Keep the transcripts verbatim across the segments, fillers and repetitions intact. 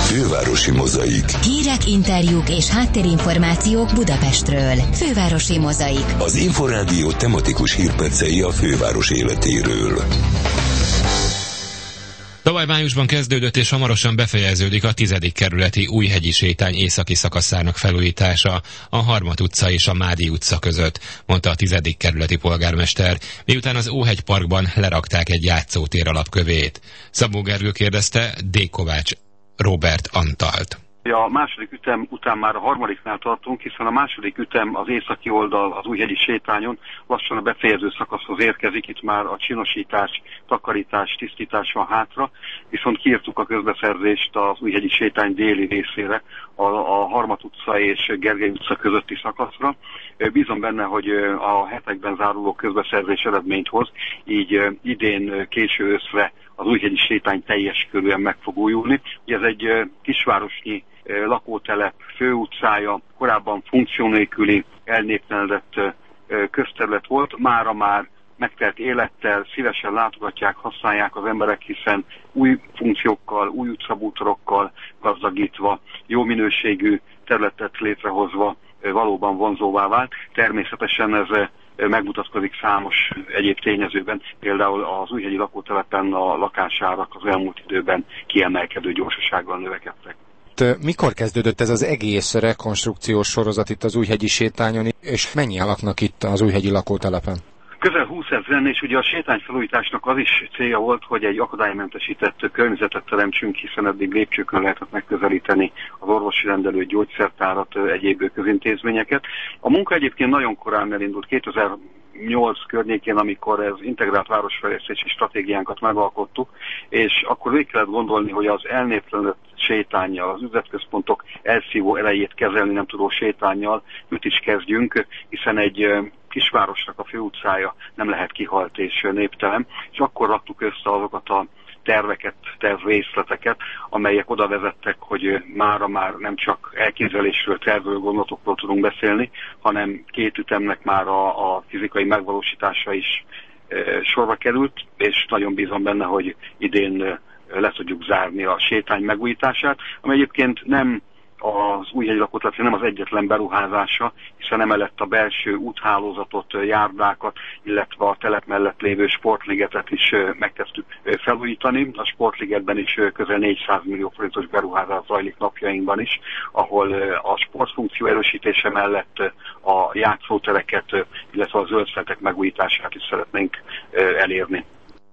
Fővárosi mozaik. Hírek, interjúk és háttérinformációk Budapestről. Fővárosi mozaik. Az Inforádió tematikus hírpercei a főváros életéről. Tavaly májusban kezdődött és hamarosan befejeződik a tizedik kerületi Újhegyi sétány északi szakaszának felújítása a Harmat utca és a Mádi utca között, mondta a tizedik kerületi polgármester, miután az Óhegy parkban lerakták egy játszótér alapkövét. Szabó Gergő kérdezte D. Kovács Róbert Antalt. A második ütem után már a harmadiknál tartunk, hiszen a második ütem az északi oldal az Újhegyi sétányon lassan a befejező szakaszhoz érkezik, itt már a csinosítás, takarítás, tisztítás van hátra, viszont kiírtuk a közbeszerzést az Újhegyi sétány déli részére, a, a Harmat utca és Gergely utca közötti szakaszra. Bízom benne, hogy a hetekben záruló közbeszerzés eredményt hoz, így idén késő őszre az Újhegyi sétány teljes körűen meg fog újulni. Ugye ez egy kisvárosnyi lakótelep főutcája, korábban funkció nélküli, elnéptelenedett közterület volt, mára már megtelt élettel, szívesen látogatják, használják az emberek, hiszen új funkciókkal, új utcabútorokkal gazdagítva, jó minőségű területet létrehozva valóban vonzóvá vált. Természetesen ez megmutatkozik számos egyéb tényezőben, például az újhegyi lakótelepen a lakásárak az elmúlt időben kiemelkedő gyorsasággal növekedtek. Mikor kezdődött ez az egész rekonstrukciós sorozat itt az Újhegyi sétányon, és mennyien laknak itt az újhegyi lakótelepen? Közel húszezren, és ugye a sétányfelújításnak az is célja volt, hogy egy akadálymentesített környezetet teremtsünk, hiszen eddig lépcsőkön lehetett megközelíteni az orvosi rendelőt, gyógyszertárat, egyéb közintézményeket. A munka egyébként nagyon korán elindult, kétezer-nyolc környékén, amikor az integrált városfejlesztési stratégiánkat megalkottuk, és akkor végig kellett gondolni, hogy az elnéptelenedett sétánnyal, az üzletközpontok elszívó elejét kezelni nem tudó sétánnyal mit is kezdjünk, hiszen egy kisvárosnak a főutcája nem lehet kihalt és néptelen, és akkor raktuk össze azokat a terveket, tervrészleteket, amelyek oda vezettek, hogy mára már nem csak elképzelésről, tervről, gondolatokról tudunk beszélni, hanem két ütemnek már a, a fizikai megvalósítása is e, sorba került, és nagyon bízom benne, hogy idén e, le tudjuk zárni a sétány megújítását, ami egyébként nem az Újhegyi lakótelep nem az egyetlen beruházása, hiszen emellett a belső úthálózatot, járdákat, illetve a telep mellett lévő sportligetet is megkezdtük felújítani. A sportligetben is közel négyszáz millió forintos beruházás zajlik napjainkban is, ahol a sportfunkció erősítése mellett a játszótereket, illetve a zöldfeltek megújítását is szeretnénk elérni.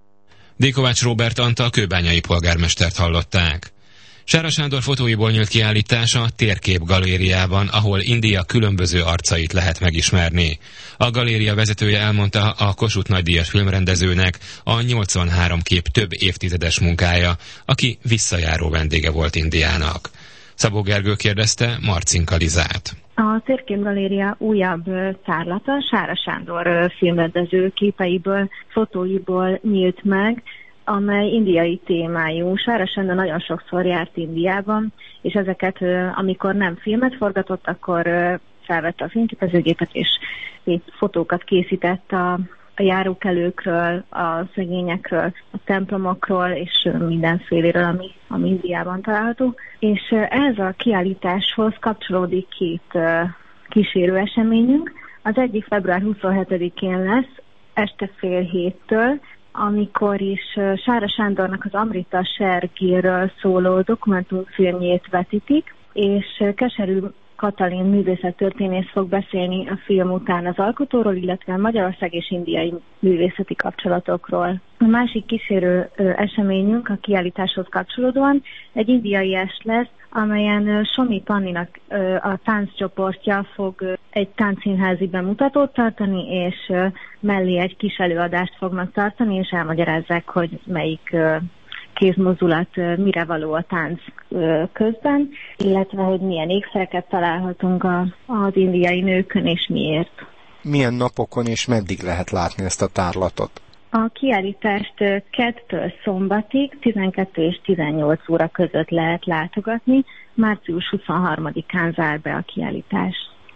D. Kovács Róbert Antal kőbányai polgármestert hallották. Sára Sándor fotóiból nyílt kiállítás a Térkép galériában, ahol India különböző arcait lehet megismerni. A galéria vezetője elmondta, a Kossuth nagydíjas filmrendezőnek a nyolcvanhárom kép több évtizedes munkája, aki visszajáró vendége volt Indiának. Szabó Gergő kérdezte Marcinka Lizát. A Térkép galéria újabb tárlata Sára Sándor filmrendező képeiből, fotóiból nyílt meg, amely indiai témájú. Sára Sándor nagyon sokszor járt Indiában, és ezeket, amikor nem filmet forgatott, akkor felvette a fényképezőgépet, és fotókat készített a, a járókelőkről, a szegényekről, a templomokról, és mindenféléről, ami, ami Indiában található. És ez a kiállításhoz kapcsolódik két kísérő eseményünk. Az egyik február huszonhetedikén lesz, este fél héttől, amikor is Sára Sándornak az Amrita Shergill-ről szóló dokumentumfilmjét vetítik, és Keserű Katalin művészettörténész fog beszélni a film után az alkotóról, illetve Magyarország és indiai művészeti kapcsolatokról. A másik kísérő eseményünk a kiállításhoz kapcsolódóan egy indiai est lesz, amelyen Somi Panninak a tánccsoportja fog egy táncszínházi bemutatót tartani, és mellé egy kis előadást fognak tartani, és elmagyarázzák, hogy melyik kézmozdulat mire való a tánc közben, illetve hogy milyen ékszereket találhatunk a, az indiai nőkön, és miért. Milyen napokon és meddig lehet látni ezt a tárlatot? A kiállítást kettől szombatig tizenkettő és tizennyolc óra között lehet látogatni, március huszonharmadikán zár be a kiállítás.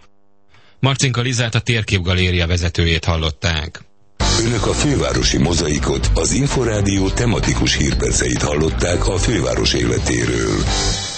Marcinka Lizát, a Térkép galéria vezetőjét hallották. Önök a fővárosi mozaikot, az Inforádió tematikus hírperceit hallották a főváros életéről.